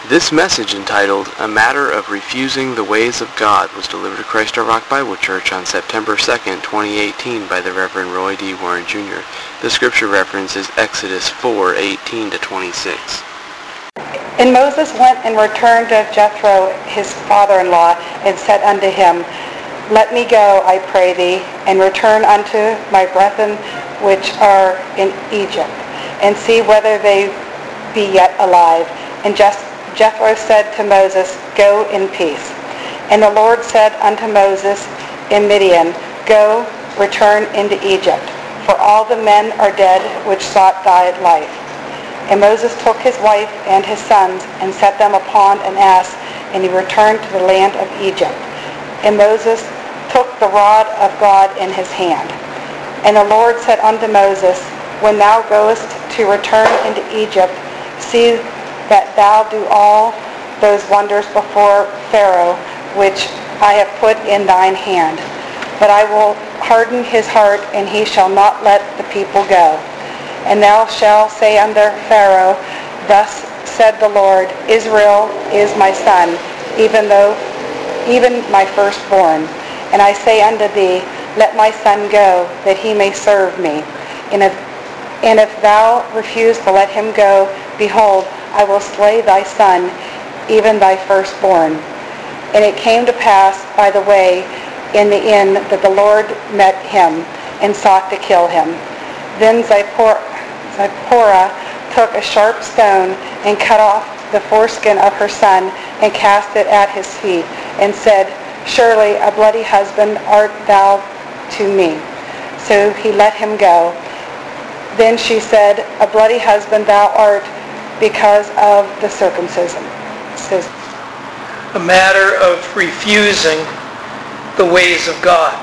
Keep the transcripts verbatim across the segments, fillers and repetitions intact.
This message, entitled A Matter of Refusing the Ways of God, was delivered to Christ Our Rock Bible Church on September second, twenty eighteen by the Reverend Roy D. Warren Junior The scripture reference is Exodus four, eighteen to twenty-six. And Moses went and returned to Jethro his father-in-law, and said unto him, Let me go, I pray thee, and return unto my brethren which are in Egypt, and see whether they be yet alive. And Jethro said to Moses, Go in peace. And the Lord said unto Moses in Midian, Go, return into Egypt, for all the men are dead which sought thy life. And Moses took his wife and his sons, and set them upon an ass, and he returned to the land of Egypt. And Moses took the rod of God in his hand. And the Lord said unto Moses, When thou goest to return into Egypt, see that thou do all those wonders before Pharaoh, which I have put in thine hand. But I will harden his heart, and he shall not let the people go. And thou shalt say unto Pharaoh, Thus said the Lord, Israel is my son, even though even my firstborn. And I say unto thee, Let my son go, that he may serve me. And if, and if thou refuse to let him go, behold, I will slay thy son, even thy firstborn. And it came to pass by the way in the inn that the Lord met him, and sought to kill him. Then Zipporah, Zipporah took a sharp stone, and cut off the foreskin of her son, and cast it at his feet, and said, Surely a bloody husband art thou to me. So he let him go. Then she said, A bloody husband thou art, because of the circumcision. A matter of refusing the ways of God.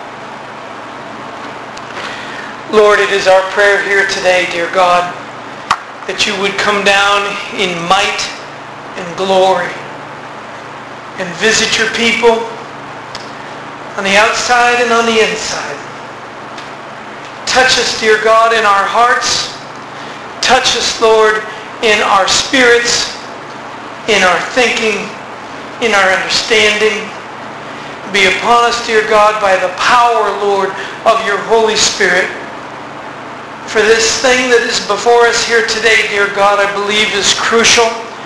Lord, it is our prayer here today, dear God, that you would come down in might and glory and visit your people on the outside and on the inside. Touch us, dear God, in our hearts. Touch us, Lord, in our spirits, in our thinking, in our understanding. Be upon us, dear God, by the power, Lord, of your Holy Spirit. For this thing that is before us here today, dear God, I believe is crucial.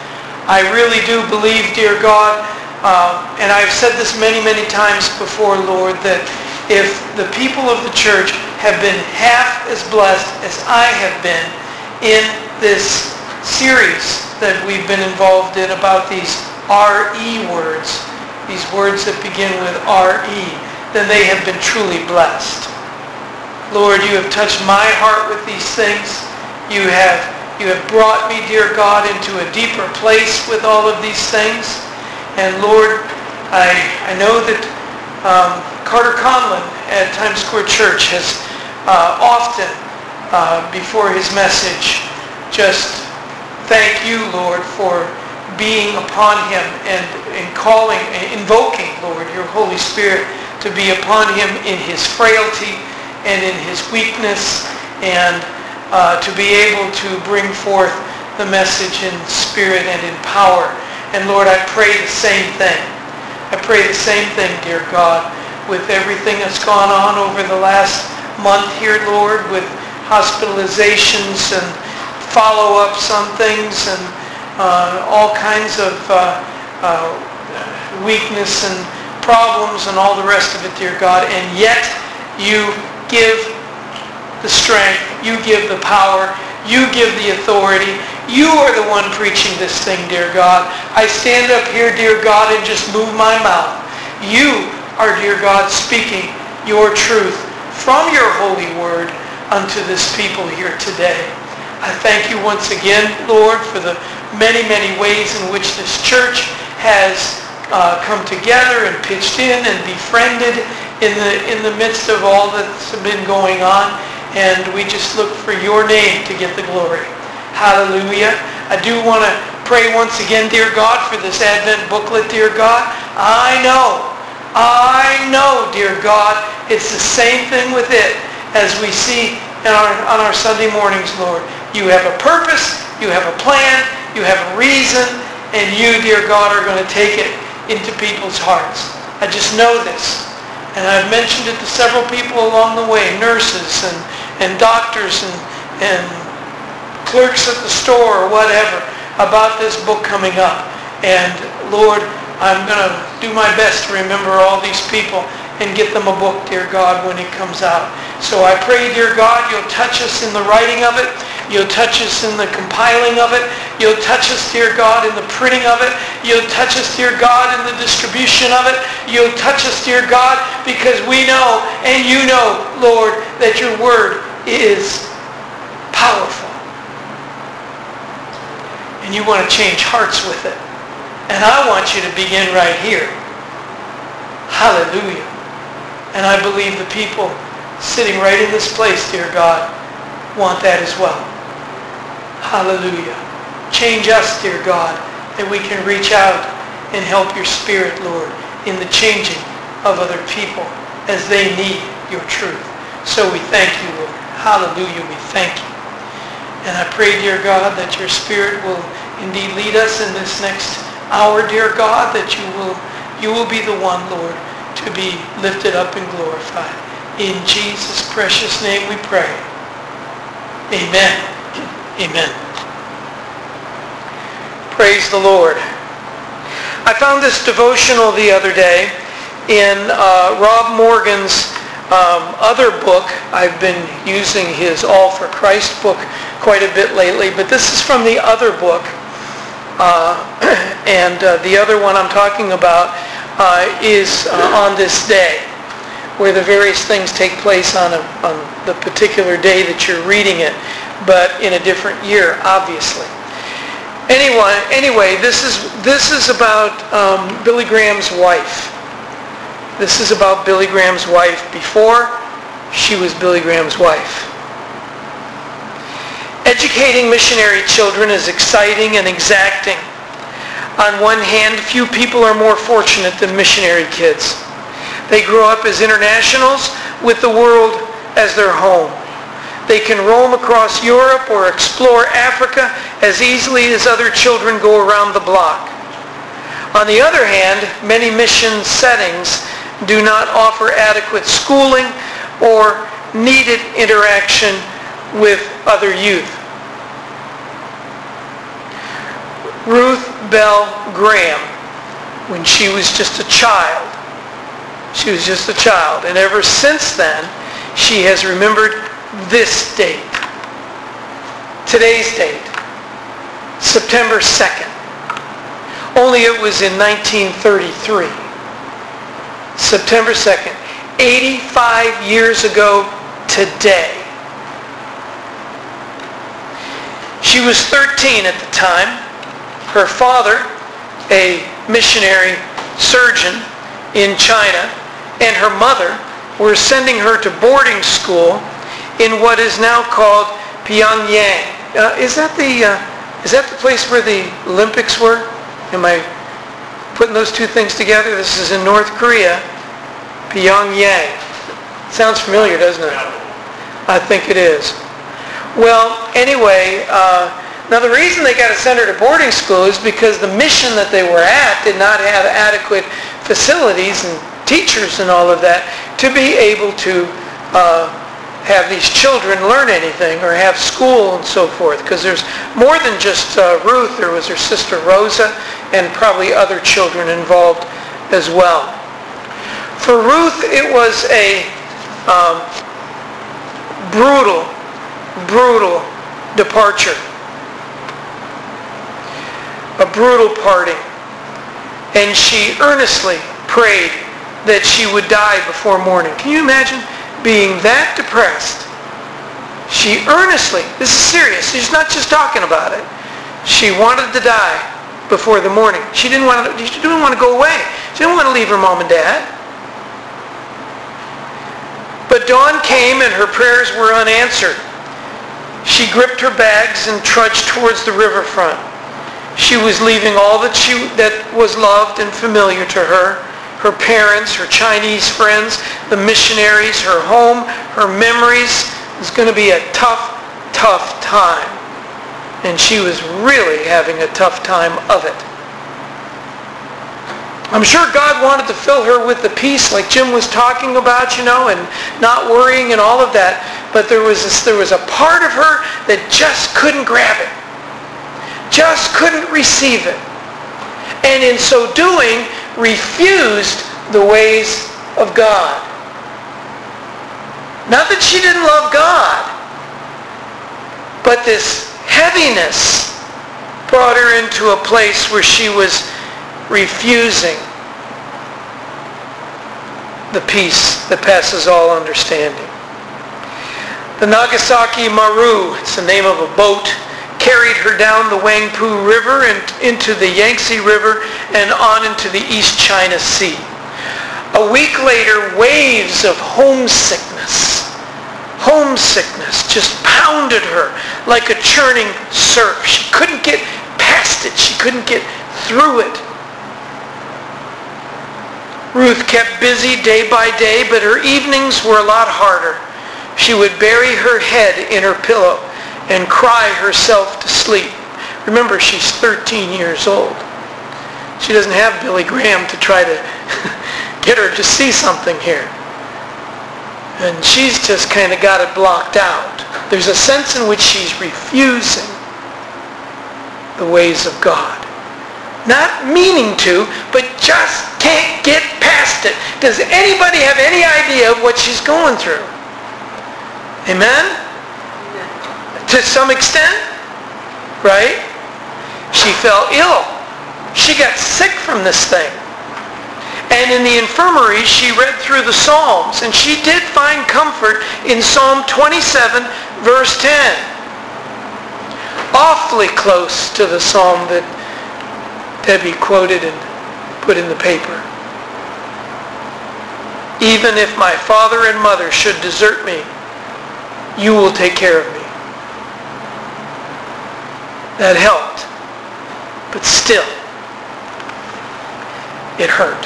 I really do believe, dear God, uh, and I've said this many, many times before, Lord, that if the people of the church have been half as blessed as I have been in this series that we've been involved in about these R E words, these words that begin with R E, then they have been truly blessed. Lord, you have touched my heart with these things. You have, you have brought me, dear God, into a deeper place with all of these things. And Lord, I, I know that um, Carter Conlon at Times Square Church has uh, often, uh, before his message, just thank you, Lord, for being upon him and, and calling, invoking, Lord, your Holy Spirit to be upon him in his frailty and in his weakness, and uh, to be able to bring forth the message in spirit and in power. And Lord, I pray the same thing. I pray the same thing, dear God, with everything that's gone on over the last month here, Lord, with hospitalizations and follow-ups on things and uh, all kinds of uh, uh, weakness and problems and all the rest of it, dear God. And yet, you give the strength, you give the power, you give the authority. You are the one preaching this thing, dear God. I stand up here, dear God, and just move my mouth. You are, dear God, speaking your truth from your holy word unto this people here today. I thank you once again, Lord, for the many, many ways in which this church has uh, come together and pitched in and befriended in the in the midst of all that's been going on, and we just look for your name to get the glory. Hallelujah. I do want to pray once again, dear God, for this Advent booklet, dear God. I know, I know, dear God, it's the same thing with it as we see in our, on our Sunday mornings, Lord. You have a purpose, you have a plan, you have a reason, and you, dear God, are going to take it into people's hearts. I just know this. And I've mentioned it to several people along the way, nurses and, and doctors and, and clerks at the store or whatever, about this book coming up. And Lord, I'm going to do my best to remember all these people and get them a book, dear God, when it comes out. So I pray, dear God, you'll touch us in the writing of it. You'll touch us in the compiling of it. You'll touch us, dear God, in the printing of it. You'll touch us, dear God, in the distribution of it. You'll touch us, dear God, because we know and you know, Lord, that your word is powerful. And you want to change hearts with it. And I want you to begin right here. Hallelujah. And I believe the people sitting right in this place, dear God, want that as well. Hallelujah. Change us, dear God, that we can reach out and help your Spirit, Lord, in the changing of other people as they need your truth. So we thank you, Lord. Hallelujah. We thank you. And I pray, dear God, that your Spirit will indeed lead us in this next hour, dear God, that you will, you will be the one, Lord, to be lifted up and glorified. In Jesus' precious name we pray. Amen. Amen. Praise the Lord. I found this devotional the other day in uh, Rob Morgan's um, other book. I've been using his All for Christ book quite a bit lately, but this is from the other book. Uh, and uh, the other one I'm talking about uh, is uh, On This Day, where the various things take place on, a, on the particular day that you're reading it, but in a different year, obviously. Anyway, anyway, this is this is about um, Billy Graham's wife. This is about Billy Graham's wife before she was Billy Graham's wife. Educating missionary children is exciting and exacting. On one hand, few people are more fortunate than missionary kids. They grow up as internationals with the world as their home. They can roam across Europe or explore Africa as easily as other children go around the block. On the other hand, many mission settings do not offer adequate schooling or needed interaction with other youth. Ruth Bell Graham, when she was just a child, she was just a child, and ever since then, she has remembered this date, today's date, September second. Only it was in nineteen thirty-three. September second, eighty-five years ago today. She was thirteen at the time. Her father, a missionary surgeon in China, and her mother were sending her to boarding school in what is now called Pyongyang. Uh, is that the uh, is that the place where the Olympics were? Am I putting those two things together? This is in North Korea, Pyongyang. Sounds familiar, doesn't it? I think it is. Well, anyway, uh, now the reason they got to send her to boarding school is because the mission that they were at did not have adequate facilities and teachers and all of that to be able to uh, have these children learn anything or have school and so forth. Because there's more than just uh, Ruth. There was her sister Rosa and probably other children involved as well. For Ruth, it was a um, brutal, brutal departure. A brutal parting. And she earnestly prayed that she would die before morning. Can you imagine being that depressed? She earnestly, this is serious, she's not just talking about it. She wanted to die before the morning. She didn't want to, she didn't want to go away. She didn't want to leave her mom and dad. But dawn came and her prayers were unanswered. She gripped her bags and trudged towards the riverfront. She was leaving all that she that was loved and familiar to her, her parents, her Chinese friends, the missionaries, her home, her memories. It was going to be a tough, tough time. And she was really having a tough time of it. I'm sure God wanted to fill her with the peace like Jim was talking about, you know, and not worrying and all of that. But there was this, there was a part of her that just couldn't grab it. Just couldn't receive it. And in so doing, refused the ways of God. Not that she didn't love God, but this heaviness brought her into a place where she was refusing the peace that passes all understanding. The Nagasaki Maru, it's the name of a boat, carried her down the Wangpu River and into the Yangtze River and on into the East China Sea. A week later, waves of homesickness, homesickness just pounded her like a churning surf. She couldn't get past it. She couldn't get through it. Ruth kept busy day by day, but her evenings were a lot harder. She would bury her head in her pillow and cry herself to sleep. Remember, she's thirteen years old. She doesn't have Billy Graham to try to get her to see something here. And she's just kind of got it blocked out. There's a sense in which she's refusing the ways of God. Not meaning to, but just can't get past it. Does anybody have any idea of what she's going through? Amen? To some extent, right? She fell ill. She got sick from this thing. And in the infirmary, she read through the Psalms, and she did find comfort in Psalm twenty-seven, verse ten. Awfully close to the psalm that Debbie quoted and put in the paper. Even if my father and mother should desert me, you will take care of me. That helped. But still, it hurt.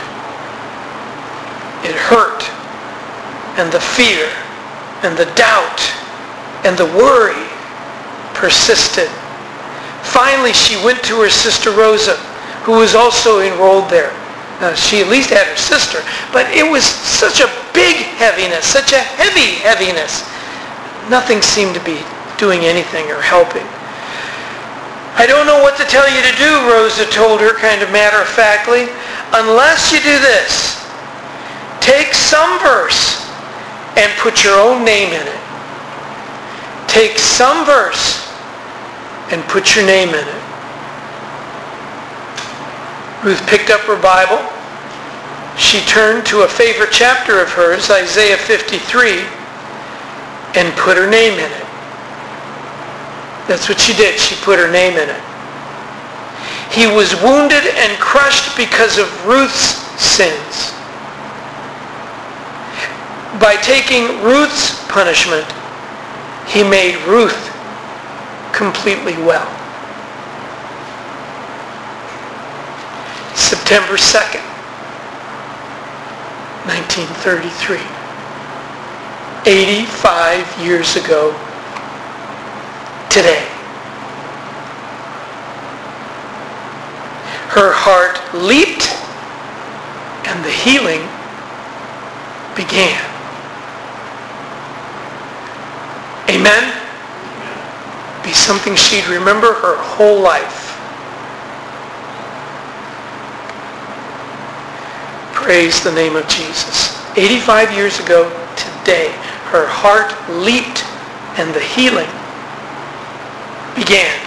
It hurt. And the fear and the doubt and the worry persisted. Finally, she went to her sister Rosa, who was also enrolled there. Now, she at least had her sister, but it was such a big heaviness, such a heavy heaviness. Nothing seemed to be doing anything or helping. I don't know what to tell you to do, Rosa told her kind of matter-of-factly, unless you do this. Take some verse and put your own name in it. Take some verse and put your name in it. Ruth picked up her Bible. She turned to a favorite chapter of hers, Isaiah fifty-three, and put her name in it. That's what she did. She put her name in it. He was wounded and crushed because of Ruth's sins. By taking Ruth's punishment, he made Ruth completely well. September second, nineteen thirty-three. eighty-five years ago today. Her heart leaped and the healing began. Amen? Be something she'd remember her whole life. Praise the name of Jesus. eighty-five years ago today, her heart leaped and the healing began.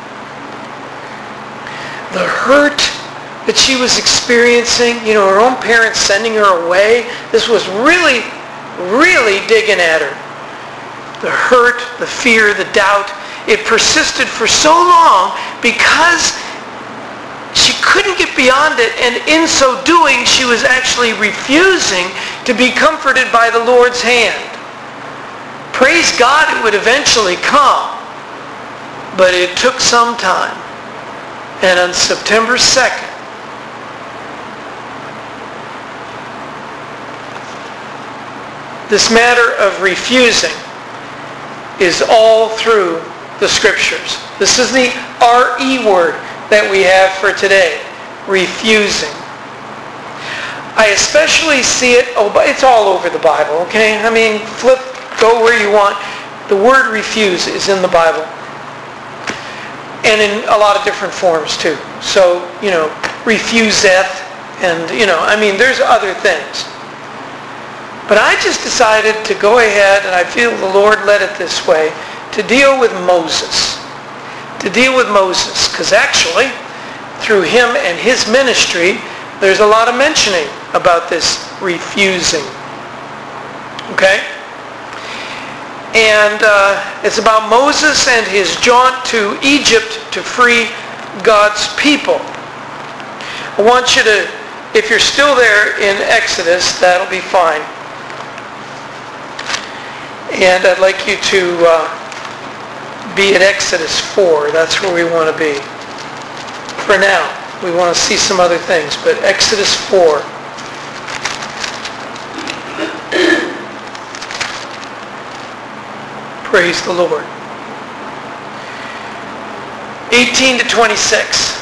The hurt that she was experiencing, you know, her own parents sending her away, this was really, really digging at her. The hurt, the fear, the doubt, it persisted for so long because she couldn't get beyond it, and in so doing, she was actually refusing to be comforted by the Lord's hand. Praise God, it would eventually come, but it took some time. And on September second, this matter of refusing is all through the Scriptures. This is the R E word that we have for today, refusing. I especially see it, oh, but it's all over the Bible, okay? I mean, flip, go where you want. The word refuse is in the Bible. And in a lot of different forms too. So, you know, refuseth, and, you know, I mean, there's other things. But I just decided to go ahead, and I feel the Lord led it this way, to deal with Moses. To deal with Moses. Because actually, through him and his ministry, there's a lot of mentioning about this refusing. Okay? And uh, it's about Moses and his jaunt to Egypt to free God's people. I want you to, if you're still there in Exodus, that'll be fine. And I'd like you to uh, be at Exodus four. That's where we want to be. For now, we want to see some other things, but Exodus four. Praise the Lord. eighteen to twenty-six.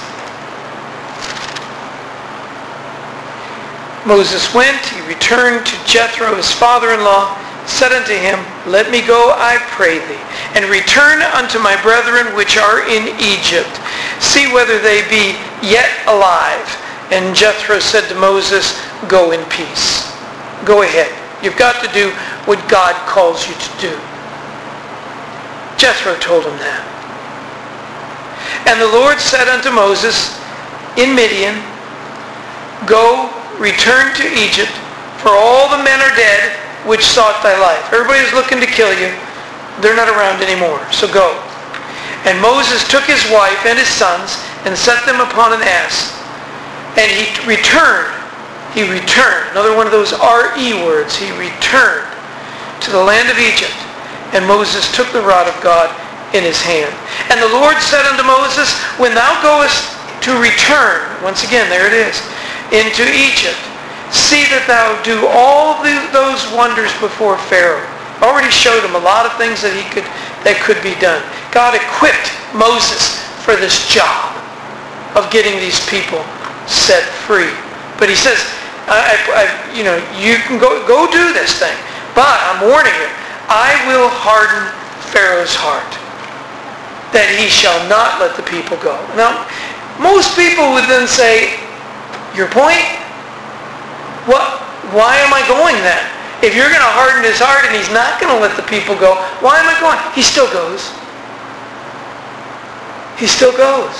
Moses went, he returned to Jethro, his father-in-law, said unto him, Let me go, I pray thee, and return unto my brethren which are in Egypt. See whether they be yet alive. And Jethro said to Moses, Go in peace. Go ahead. You've got to do what God calls you to do. Jethro told him that. And the Lord said unto Moses in Midian, Go, return to Egypt, for all the men are dead which sought thy life. Everybody's looking to kill you. They're not around anymore, so go. And Moses took his wife and his sons and set them upon an ass. And he returned. He returned. Another one of those R E words. He returned to the land of Egypt. And Moses took the rod of God in his hand. And the Lord said unto Moses, When thou goest to return, once again, there it is, into Egypt, see that thou do all the, those wonders before Pharaoh. Already showed him a lot of things that he could that could be done. God equipped Moses for this job of getting these people set free. But he says, I, I, you know, you can go go do this thing, but I'm warning you, I will harden Pharaoh's heart, that he shall not let the people go. Now, most people would then say, your point? What? Why am I going then? If you're going to harden his heart and he's not going to let the people go, why am I going? He still goes. He still goes.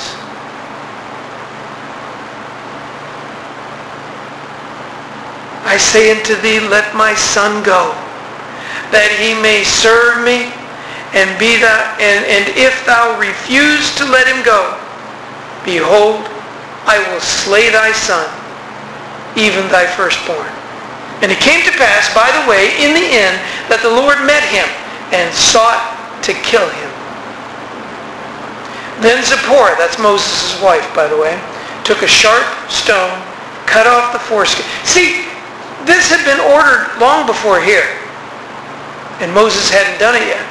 I say unto thee, let my son go, that he may serve me, and be thou, and, and if thou refuse to let him go, behold, I will slay thy son, even thy firstborn. And it came to pass, by the way, in the inn, that the Lord met him, and sought to kill him. Then Zipporah, that's Moses' wife, by the way, took a sharp stone, cut off the foreskin. See, this had been ordered long before here, and Moses hadn't done it yet.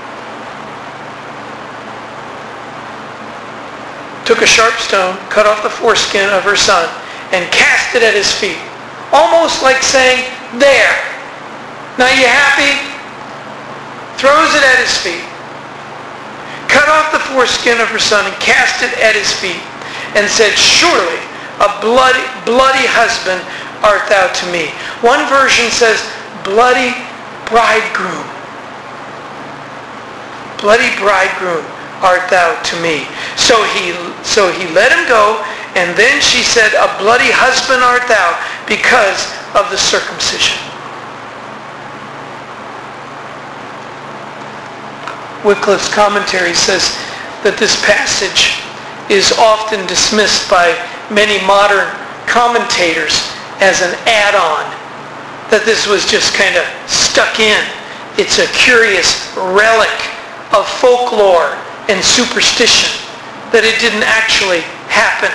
Took a sharp stone, cut off the foreskin of her son, and cast it at his feet. Almost like saying, there. Now you happy? Throws it at his feet. Cut off the foreskin of her son and cast it at his feet, and said, surely a bloody, bloody husband art thou to me. One version says, bloody bridegroom. Bloody bridegroom art thou to me. So he, so he let him go, and then she said, a bloody husband art thou because of the circumcision. Wycliffe's commentary says that this passage is often dismissed by many modern commentators as an add-on, that this was just kind of stuck in. It's a curious relic of folklore and superstition, that it didn't actually happen.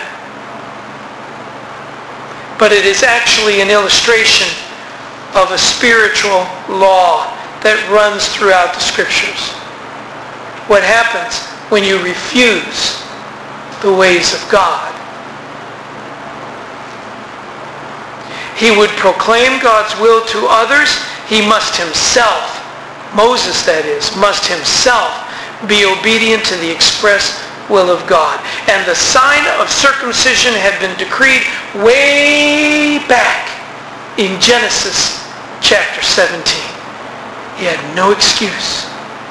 But it is actually an illustration of a spiritual law that runs throughout the Scriptures. What happens when you refuse the ways of God? he would proclaim God's will to others, he must himself, Moses that is, must himself be obedient to the express will of God. And the sign of circumcision had been decreed way back in Genesis chapter seventeen. He had no excuse.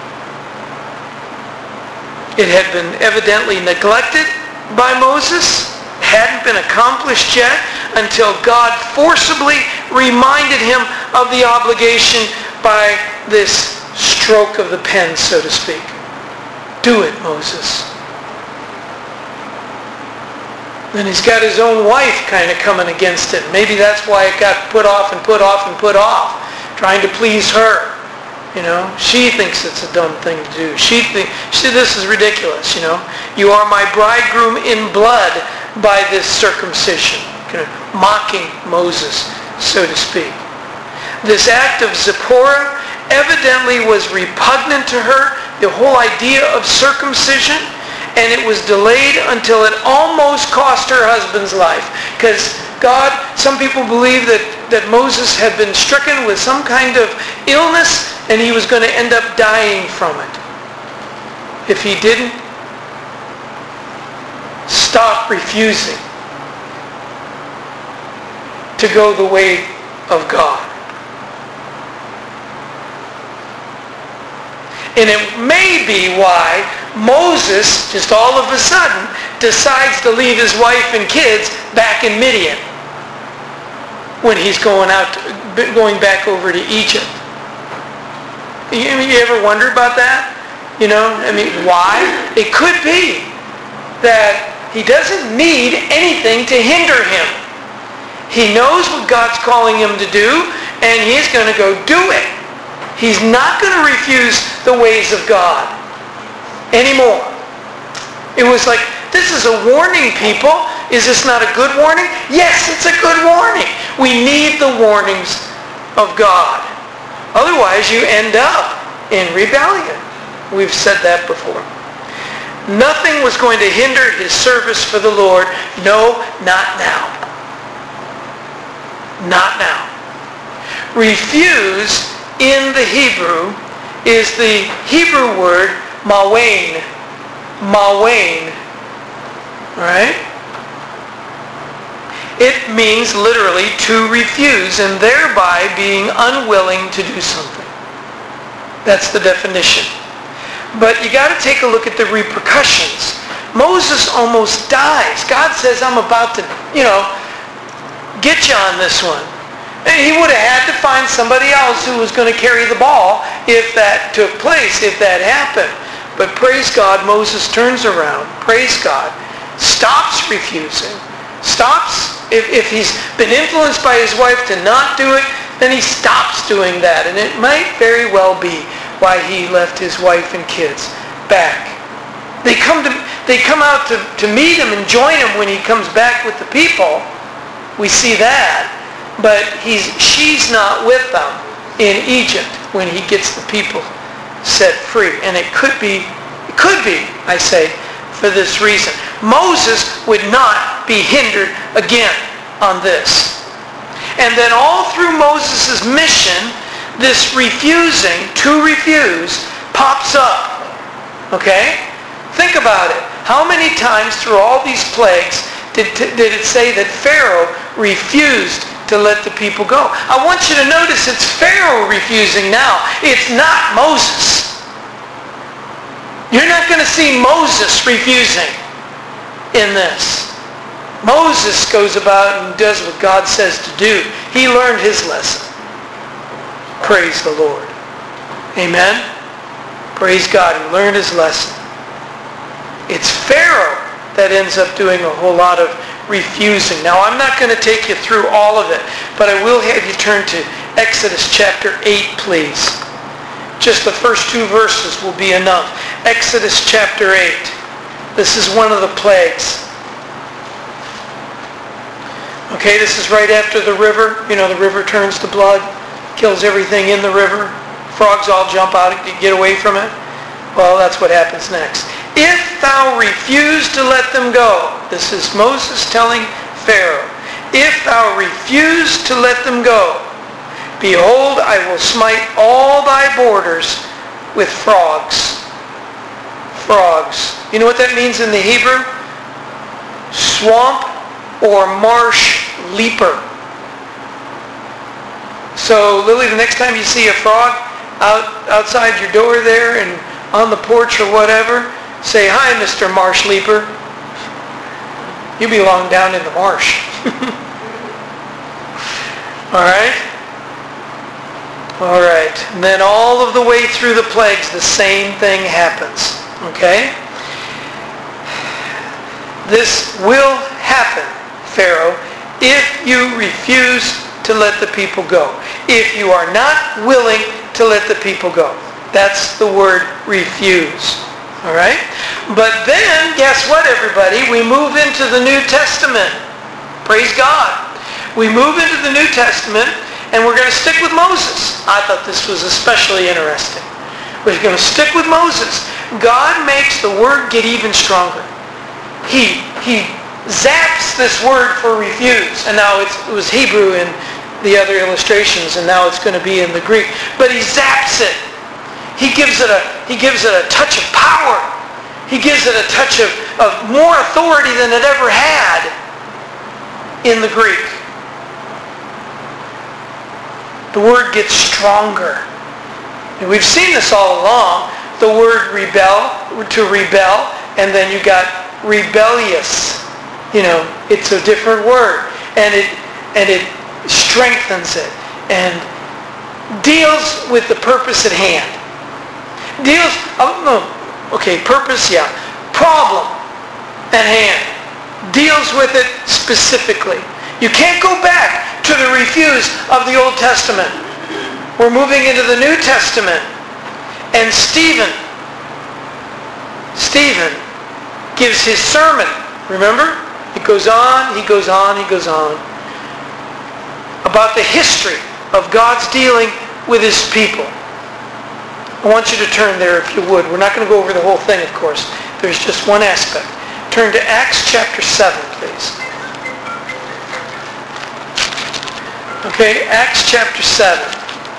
It had been evidently neglected by Moses, hadn't been accomplished yet until God forcibly reminded him of the obligation by this stroke of the pen, so to speak. Do it, Moses. Then he's got his own wife kind of coming against him. Maybe that's why it got put off and put off and put off, trying to please her. You know, she thinks it's a dumb thing to do. She thinks, she, this is ridiculous, you know. You are my bridegroom in blood by this circumcision. Kind of mocking Moses, so to speak. This act of Zipporah evidently was repugnant to her, the whole idea of circumcision, and it was delayed until it almost cost her husband's life. Because God, some people believe that, that Moses had been stricken with some kind of illness and he was going to end up dying from it. If he didn't stop refusing to go the way of God. And it may be why Moses, just all of a sudden, decides to leave his wife and kids back in Midian when he's going out, going back over to Egypt. You, you ever wonder about that? You know, I mean, why? It could be that he doesn't need anything to hinder him. He knows what God's calling him to do, and he's going to go do it. He's not going to refuse the ways of God anymore. It was like, this is a warning, people. Is this not a good warning? Yes, it's a good warning. We need the warnings of God. Otherwise, you end up in rebellion. We've said that before. Nothing was going to hinder his service for the Lord. No, not now. Not now. Refuse in the Hebrew is the Hebrew word mawain. Mawain. Right? It means literally to refuse and thereby being unwilling to do something. That's the definition. But you got to take a look at the repercussions. Moses almost dies. God says, I'm about to, you know, get you on this one. And he would have had to find somebody else who was going to carry the ball if that took place, if that happened. But praise God, Moses turns around, praise God, stops refusing, stops, if, if he's been influenced by his wife to not do it, then he stops doing that. And it might very well be why he left his wife and kids back. They come to they come out to, to meet him and join him when he comes back with the people. We see that. But he's she's not with them in Egypt when he gets the people set free. And it could be, it could be, I say, for this reason. Moses would not be hindered again on this. And then all through Moses' mission, this refusing, to refuse, pops up. Okay? Think about it. How many times through all these plagues did, did it say that Pharaoh refused to let the people go? I want you to notice it's Pharaoh refusing now. It's not Moses. You're not going to see Moses refusing in this. Moses goes about and does what God says to do. He learned his lesson. Praise the Lord. Amen? Praise God. He learned his lesson. It's Pharaoh that ends up doing a whole lot of refusing. Now, I'm not going to take you through all of it, but I will have you turn to Exodus chapter eight, please. Just the first two verses will be enough. Exodus chapter eight. This is one of the plagues. Okay, this is right after the river. You know, the river turns to blood, kills everything in the river. Frogs all jump out and get away from it. Well, that's what happens next. If thou refuse to let them go, this is Moses telling Pharaoh, if thou refuse to let them go, behold, I will smite all thy borders with frogs. Frogs. You know what that means in the Hebrew? Swamp or marsh leaper. So, Lily, the next time you see a frog out outside your door there and on the porch or whatever, say, hi, Mister Marsh Leaper. You belong down in the marsh. All right? All right. And then all of the way through the plagues, the same thing happens. Okay? This will happen, Pharaoh, if you refuse to let the people go. If you are not willing to let the people go. That's the word refuse. All right? But then, guess what, everybody? We move into the New Testament. Praise God. We move into the New Testament, and we're going to stick with Moses. I thought this was especially interesting. We're going to stick with Moses. God makes the word get even stronger. He, he zaps this word for refuse. And now it's, it was Hebrew in the other illustrations, and now it's going to be in the Greek. But he zaps it. He gives it a, he gives it a touch of power. He gives it a touch of, of more authority than it ever had in the Greek. The word gets stronger. And we've seen this all along. The word rebel, to rebel, and then you got rebellious. You know, it's a different word. And it and it strengthens it and deals with the purpose at hand. Deals, oh no, okay, purpose, yeah. Problem at hand. Deals with it specifically. You can't go back to the refuse of the Old Testament. We're moving into the New Testament. And Stephen, Stephen gives his sermon. Remember? It goes on, he goes on, he goes on. About the history of God's dealing with his people. I want you to turn there if you would. We're not going to go over the whole thing, of course. There's just one aspect. Turn to Acts chapter seven, please. Okay, Acts chapter seven.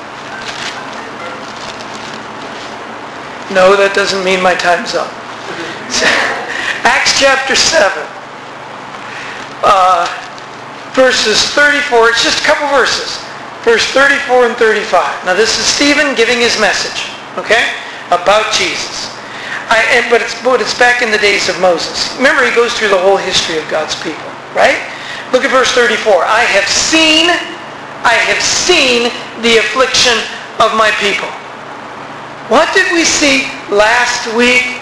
No, that doesn't mean my time's up. Acts chapter seven. Uh, verses thirty-four. It's just a couple verses. Verse thirty-four and thirty-five. Now this is Stephen giving his message. Okay? About Jesus. I, and, but, it's, but it's back in the days of Moses. Remember, he goes through the whole history of God's people. Right? Look at verse thirty-four. I have seen, I have seen the affliction of my people. What did we see last week?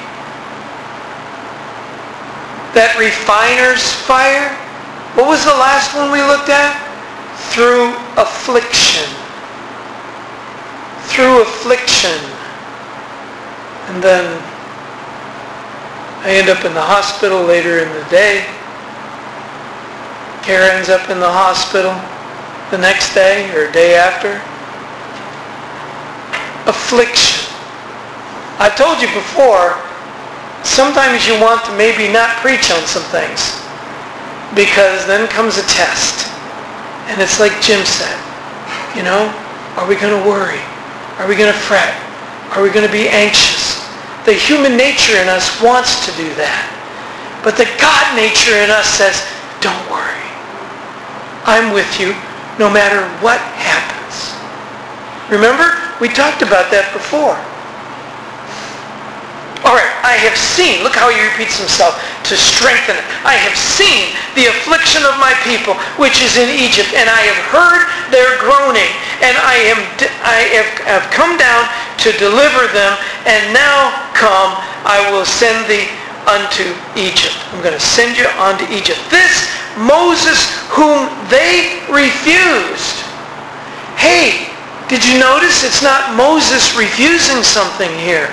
That refiner's fire? What was the last one we looked at? Through affliction. Through affliction. And then I end up in the hospital later in the day. Kara ends up in the hospital the next day or day after. Affliction. I've told you before, sometimes you want to maybe not preach on some things because then comes a test. And it's like Jim said, you know, are we going to worry? Are we going to fret? Are we going to be anxious? The human nature in us wants to do that. But the God nature in us says, don't worry. I'm with you no matter what happens. Remember? We talked about that before. All right, I have seen, look how he repeats himself to strengthen it. I have seen the affliction of my people, which is in Egypt, and I have heard their groaning, and I am I have, have come down to deliver them, and now come, I will send thee unto Egypt. I'm going to send you unto Egypt. This Moses whom they refused. Hey, did you notice it's not Moses refusing something here?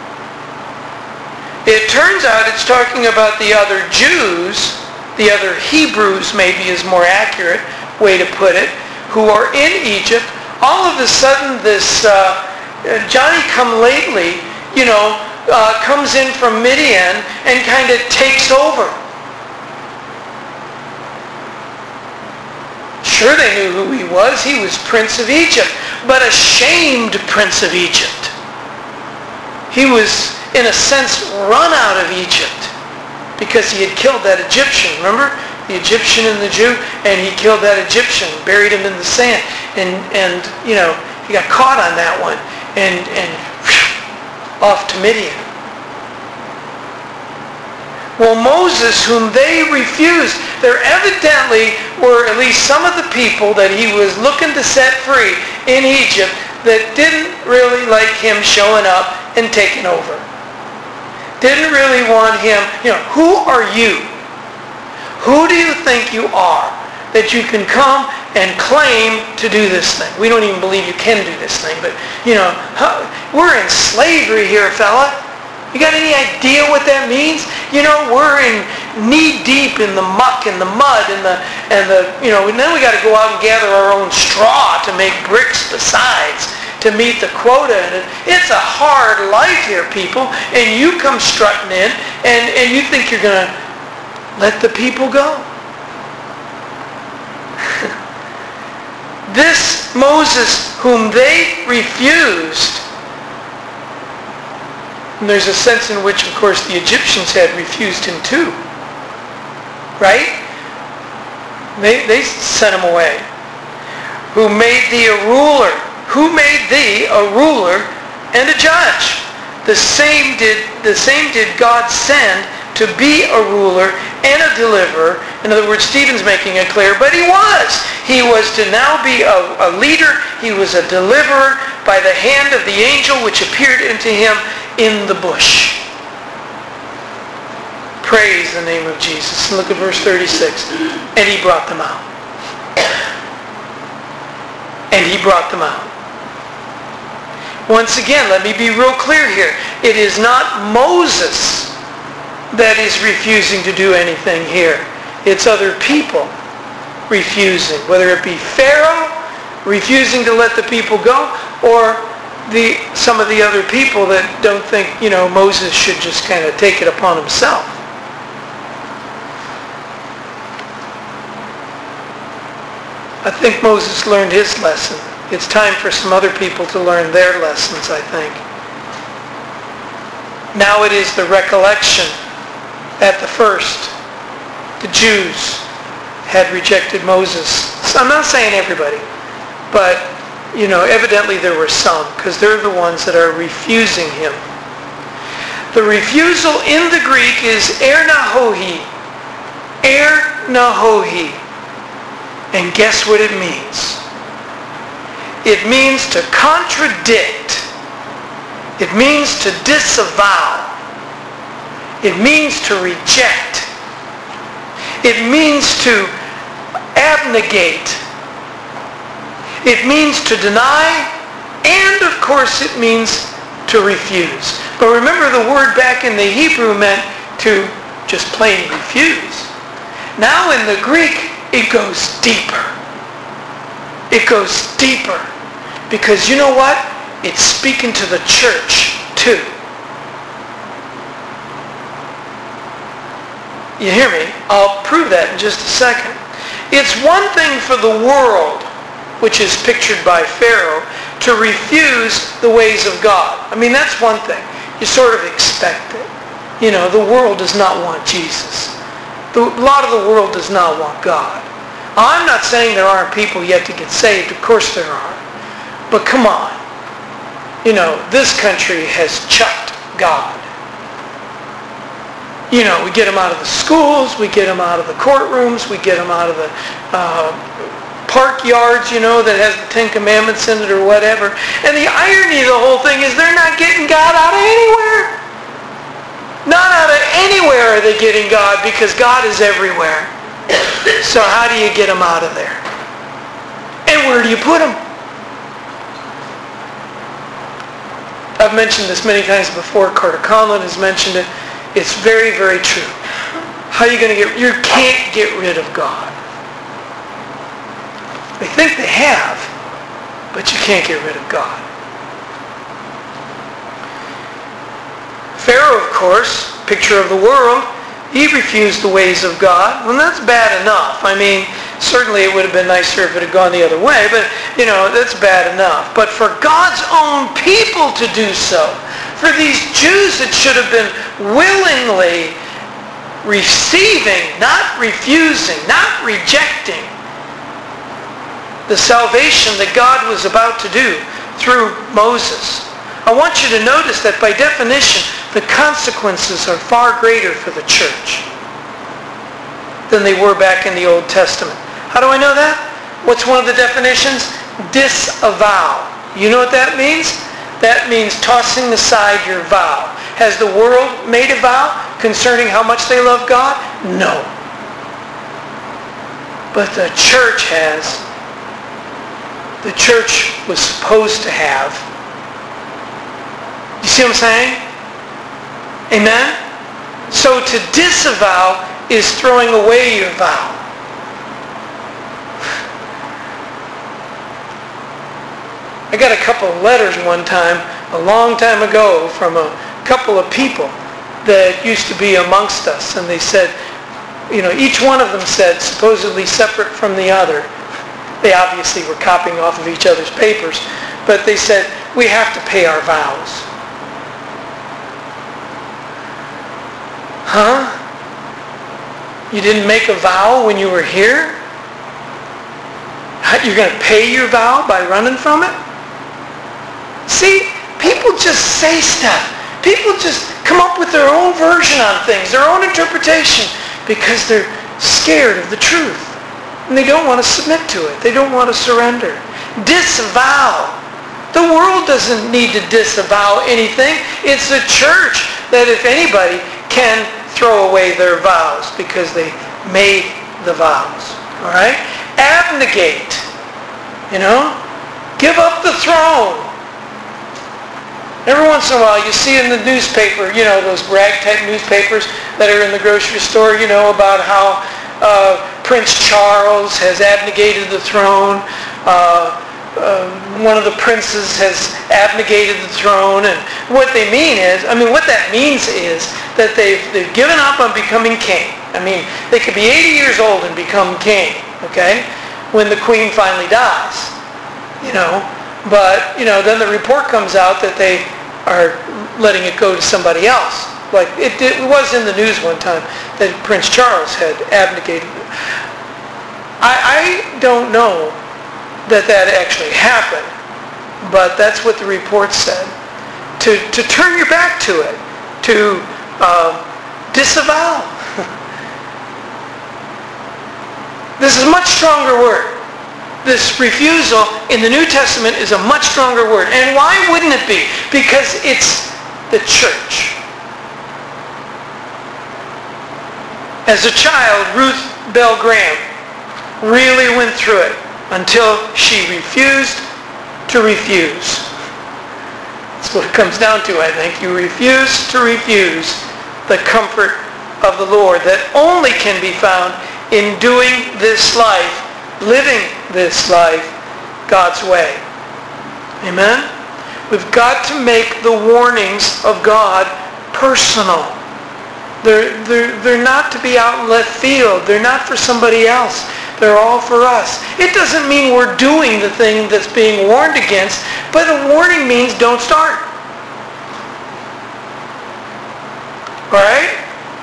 It turns out it's talking about the other Jews, the other Hebrews maybe is more accurate way to put it, who are in Egypt. All of a sudden this uh, Johnny-come-lately, you know, uh, comes in from Midian and kind of takes over. Sure, they knew who he was. He was Prince of Egypt, but a shamed Prince of Egypt. He was, in a sense, run out of Egypt because he had killed that Egyptian. Remember? The Egyptian and the Jew, and he killed that Egyptian, buried him in the sand, and, and you know, he got caught on that one, and, and whew, off to Midian. Well, Moses, whom they refused, there evidently were at least some of the people that he was looking to set free in Egypt that didn't really like him showing up and taking over. Didn't really want him, you know, who are you? Who do you think you are that you can come and claim to do this thing? We don't even believe you can do this thing, but, you know, how, we're in slavery here, fella. You got any idea what that means? You know, we're in knee-deep in the muck and the mud and the, and the, you know, and then we got to go out and gather our own straw to make bricks besides to meet the quota. And it's a hard life here, people. And you come strutting in and, and you think you're going to let the people go. This Moses, whom they refused, and there's a sense in which, of course, the Egyptians had refused him too. Right? They, they sent him away. Who made thee a ruler? Who made thee a ruler and a judge? The same did, the same did God send to be a ruler and a deliverer. In other words, Stephen's making it clear, but he was. He was to now be a, a leader. He was a deliverer by the hand of the angel which appeared unto him in the bush. Praise the name of Jesus. Look at verse thirty-six. And he brought them out. And he brought them out. Once again, let me be real clear here. It is not Moses that is refusing to do anything here. It's other people refusing. Whether it be Pharaoh refusing to let the people go, or the some of the other people that don't think, you know, Moses should just kind of take it upon himself. I think Moses learned his lesson. It's time for some other people to learn their lessons, I think. Now it is the recollection. At the first, the Jews had rejected Moses. So I'm not saying everybody, but, you know, evidently there were some, because they're the ones that are refusing him. The refusal in the Greek is er nahohi. Er nahohi. And guess what it means? It means to contradict. It means to disavow. It means to reject. It means to abnegate. It means to deny, and of course it means to refuse. But remember, the word back in the Hebrew meant to just plain refuse. Now in the Greek, it goes deeper. It goes deeper. Because you know what? It's speaking to the church too. You hear me? I'll prove that in just a second. It's one thing for the world, which is pictured by Pharaoh, to refuse the ways of God. I mean, that's one thing. You sort of expect it. You know, the world does not want Jesus. The, a lot of the world does not want God. I'm not saying there aren't people yet to get saved. Of course there are. But come on. You know, this country has chucked God. You know, we get them out of the schools, we get them out of the courtrooms, we get them out of the uh, park yards, you know, that has the Ten Commandments in it or whatever. And the irony of the whole thing is they're not getting God out of anywhere. Not out of anywhere are they getting God, because God is everywhere. So how do you get them out of there? And where do you put them? I've mentioned this many times before. Carter Conlon has mentioned it. It's very, very true. How are you going to get... You can't get rid of God. They think they have, but you can't get rid of God. Pharaoh, of course, picture of the world, he refused the ways of God. Well, that's bad enough. I mean, Certainly it would have been nicer if it had gone the other way, but, you know, that's bad enough. But for God's own people to do so, for these Jews that should have been willingly receiving, not refusing, not rejecting the salvation that God was about to do through Moses. I want you to notice that by definition, the consequences are far greater for the church than they were back in the Old Testament. How do I know that? What's one of the definitions? Disavow. You know what that means? That means tossing aside your vow. Has the world made a vow concerning how much they love God? No. But the church has. The church was supposed to have. You see what I'm saying? Amen? So to disavow is throwing away your vow. I got a couple of letters one time, a long time ago, from a couple of people that used to be amongst us. And they said, you know, each one of them said, supposedly separate from the other. They obviously were copying off of each other's papers. But they said, we have to pay our vows. Huh? You didn't make a vow when you were here? You're going to pay your vow by running from it? See, people just say stuff. People just come up with their own version on things, their own interpretation, because they're scared of the truth. And they don't want to submit to it. They don't want to surrender. Disavow. The world doesn't need to disavow anything. It's the church that, if anybody, can throw away their vows because they made the vows. All right? Abnegate. You know? Give up the throne. Every once in a while you see in the newspaper, you know, those ragtag newspapers that are in the grocery store, you know, about how uh, Prince Charles has abnegated the throne. Uh, uh, one of the princes has abnegated the throne. And what they mean is, I mean, what that means is that they've, they've given up on becoming king. I mean, they could be eighty years old and become king, okay, when the queen finally dies, you know. But, you know, then the report comes out that they are letting it go to somebody else. Like, it, it was in the news one time that Prince Charles had abnegated. I, I don't know that that actually happened, but that's what the report said. To, to turn your back to it, to uh, disavow. This is a much stronger word. This refusal in the New Testament is a much stronger word. And why wouldn't it be? Because it's the church. As a child, Ruth Bell Graham really went through it until she refused to refuse. That's what it comes down to, I think. You refuse to refuse the comfort of the Lord that only can be found in doing this life, living this life God's way. Amen? We've got to make the warnings of God personal. They're, they're, they're not to be out in left field. They're not for somebody else. They're all for us. It doesn't mean we're doing the thing that's being warned against, but a warning means don't start. All right?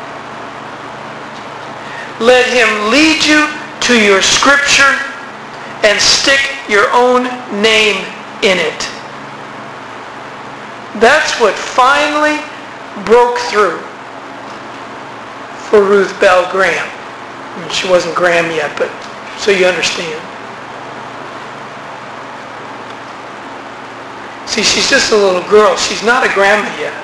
Let him lead you to your scripture and stick your own name in it. That's what finally broke through for Ruth Bell Graham. I mean, she wasn't Graham yet, but so you understand. See, she's just a little girl. She's not a grandma yet.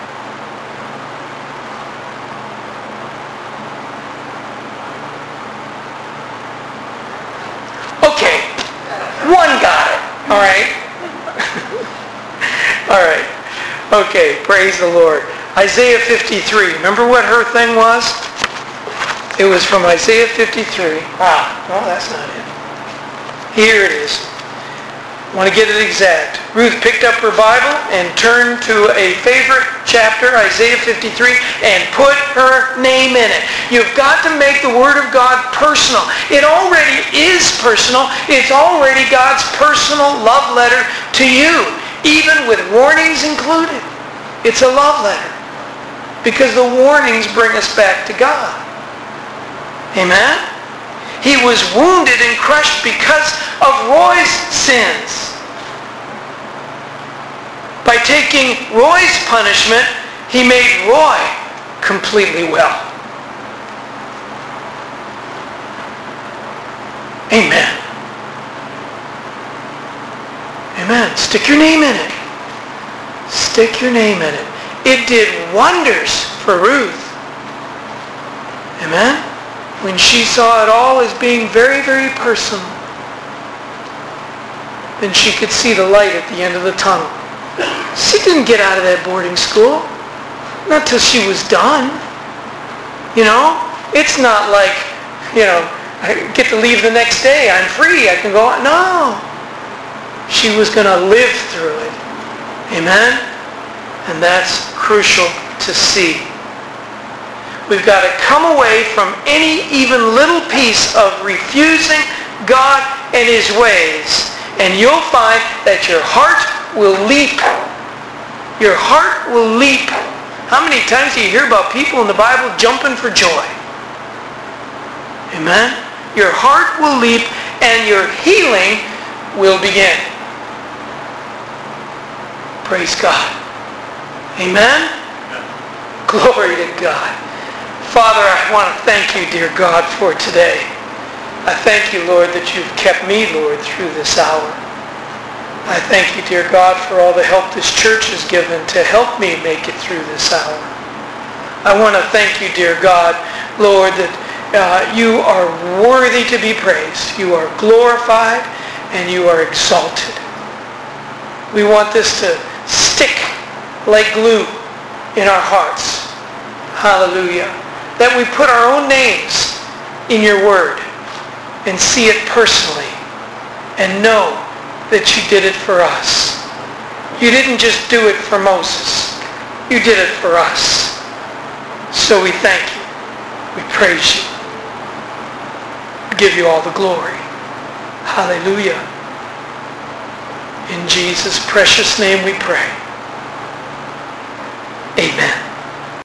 Okay, one got it. All right. All right. Okay, praise the Lord. Isaiah fifty-three. Remember what her thing was? It was from Isaiah fifty-three. Ah, no, that's not it. Here it is. I want to get it exact. Ruth picked up her Bible and turned to a favorite chapter, Isaiah fifty-three, and put her name in it. You've got to make the Word of God personal. It already is personal. It's already God's personal love letter to you, even with warnings included. It's a love letter because the warnings bring us back to God. Amen? He was wounded and crushed because of Roy's sins. By taking Roy's punishment, he made Roy completely well. Amen. Amen. Stick your name in it. Stick your name in it. It did wonders for Ruth. Amen? When she saw it all as being very, very personal, then she could see the light at the end of the tunnel. She didn't get out of that boarding school. Not till she was done. You know? It's not like, you know, I get to leave the next day. I'm free. I can go on. No. She was going to live through it. Amen? And that's crucial to see. We've got to come away from any even little piece of refusing God and His ways. And you'll find that your heart will leap. Your heart will leap. How many times do you hear about people in the Bible jumping for joy? Amen? Your heart will leap and your healing will begin. Praise God. Amen? Glory to God. Father, I want to thank you, dear God, for today. I thank you, Lord, that you've kept me, Lord, through this hour. I thank you, dear God, for all the help this church has given to help me make it through this hour. I want to thank you, dear God, Lord, that uh, you are worthy to be praised. You are glorified and you are exalted. We want this to stick like glue in our hearts. Hallelujah. That we put our own names in your word and see it personally and know that you did it for us. You didn't just do it for Moses. You did it for us. So we thank you. We praise you. We give you all the glory. Hallelujah. In Jesus' precious name we pray. Amen.